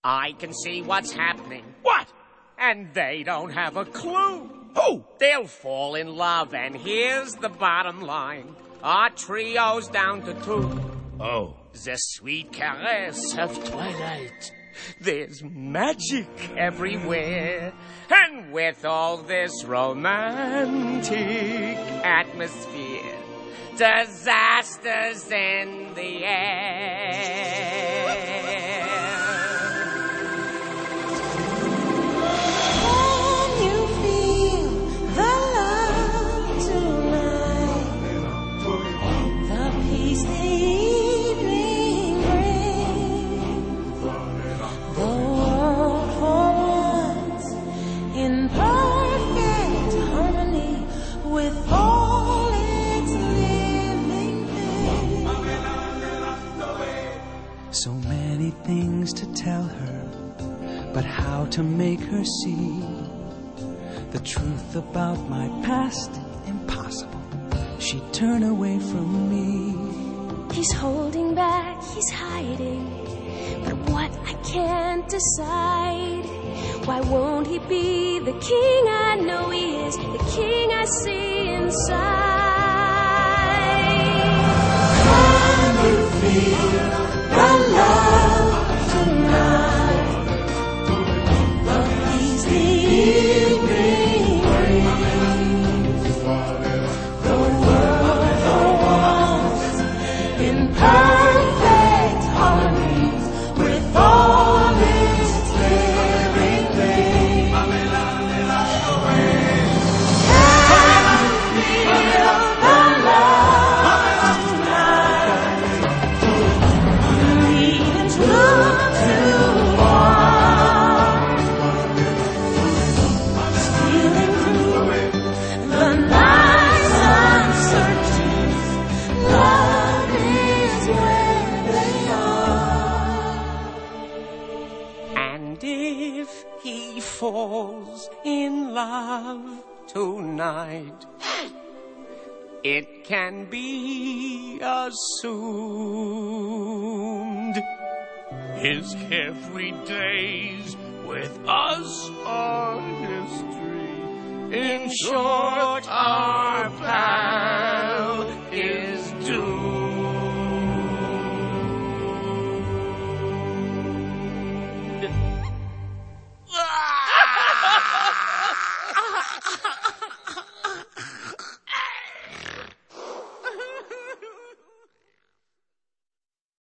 I can see what's happening. What? And they don't have a clue. Who? They'll fall in love, and here's the bottom line. Our trio's down to 2. Oh. The sweet caress of twilight. There's magic everywhere. And with all this romantic atmosphere, disasters in the air. So many things to tell her, but how to make her see the truth about my past? Impossible. She'd turn away from me. He's holding back, he's hiding, but what I can't decide. Why won't he be the king I know he is, the king I see inside? Can you feel the love tonight? The peace the evening brings. The world for once in perfect harmony with all its living things. Can you feel the love tonight? Leading true to one, stealing through the night's uncertainties. Love is where they are. And if he falls in love tonight, it can be assumed His carefree days with us are history. in short our pal is